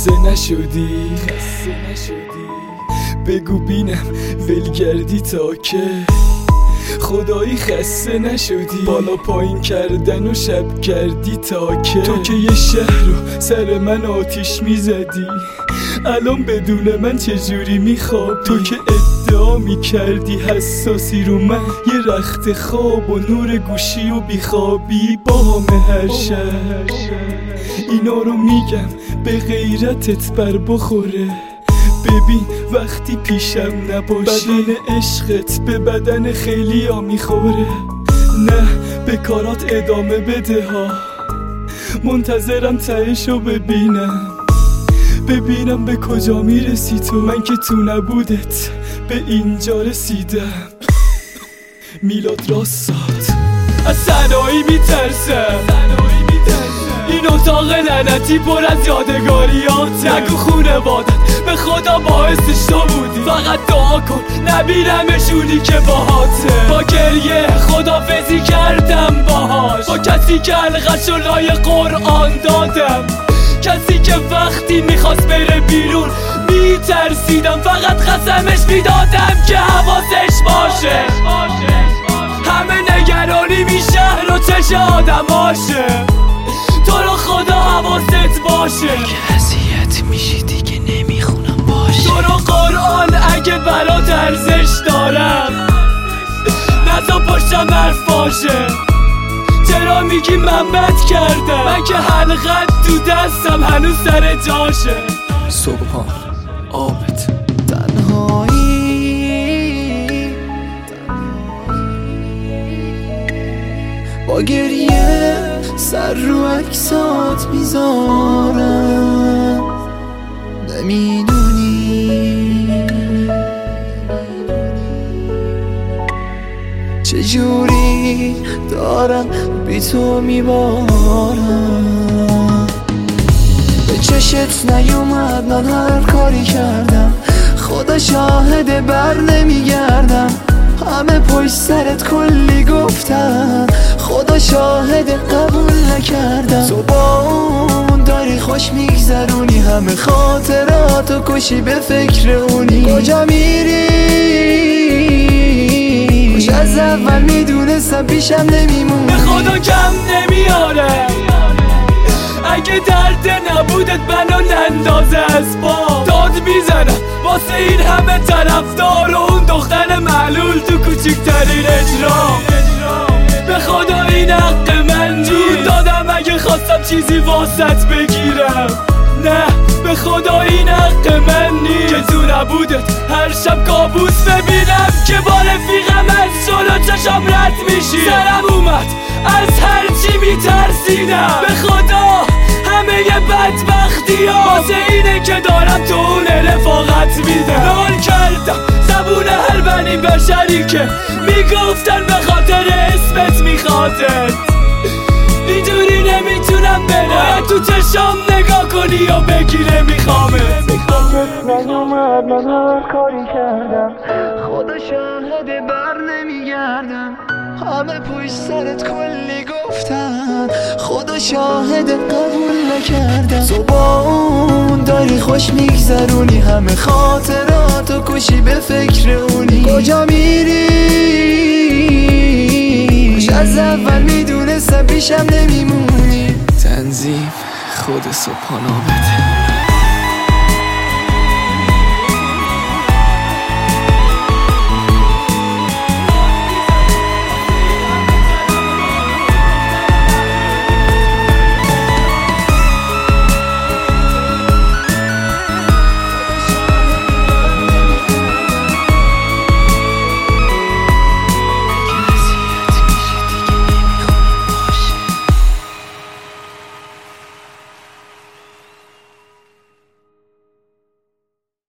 خسته نشدی بگو بینم ولگردی تا که خدایی خسته نشدی بالا پایین کردن و شب کردی تا که تو که یه شهر رو سر من آتیش میزدی الان بدون من چجوری میخوابی تو که ادعا میکردی حساسی رو من یه رخت خواب و نور گوشی و بیخوابی با همه هر شب اینا رو میگم به غیرتت بر بخوره ببین وقتی پیشم نباشی بدن عشقت به بدن خیلی ها میخوره نه به کارات ادامه بده ها منتظرم تهشو ببینم به کجا میرسی تو من که تو نبودت به اینجا رسیدم میلاد راست از سنایی میترسم این اتاق لعنتی پر از یادگاریات نگو خونوادت به خدا باعثش تو بودی فقط دعا کن نبینمشونی که باهاته با گریه خدافزی کردم باهاش با کسی که حلقشو لای قرآن دادم کسی که وقتی میخواست بره بیرون میترسیدم فقط قسمش میدادم که حواسش باشه همه نگرانی میشه رو چش آدماشه تو رو خدا حواست باشه اگه اذیت میشی دیگه نمیخونم باشه تو رو قرآن اگه برات ارزش دارم نزا پشتم حرف باشه چرا میگی من بد کردم من که حلقت تو دستم هنوز سر جاشه صبحان آبت تنهایی با گریه سر رو عکسات میذارم نمیدونی چجوری دارم بی تو میبارم به چشت نیومد من هر کاری کردم خدا شاهده بر نمیگردم همه پشت سرت کلی گفتن خدا شاهد قبول نکردم تو با اون داری خوش میگذرونی همه خاطراتو کشی به فکر اونی کجا میری خوش از اول میدونستم پیشم نمیمونی به خدا کم نمیاره اگه درد نبودت منو نندازه از پا داد میزنم واسه این همه طرفدار و اون دختر معلول تو کوچکترین اجرام به خدا این حق من نیست دادم اگه خواستم چیزی واسط بگیرم نه به خدا این حق من نیست که تو نبودت هر شب کابوس ببینم که با رفیقم از جلو چشم رد میشی سرم اومد از هرچی میترسیدم به خدا همه ی بدبختی ها واسه اینه که دارم تو اون رفاقت میدم نال کردم زبون هر بنی بشری که میگفتن به خاطر اسمت میخوادت اینجوری نمیتونم برم باید تو چشام نگاه کنی یا بگیره میخوامت نیومد من هر کاری کردم خدا شاهده بر نمیگردم همه پشت سرت کلی گفتن خدا شاهده قبول نکردم تو با اون داری خوش میگذرونی همه خاطراتو کشی به فکر اونی کجا میری خوش از اول میدونستم پیشم نمیمونی تنظیم خود صبحان آمده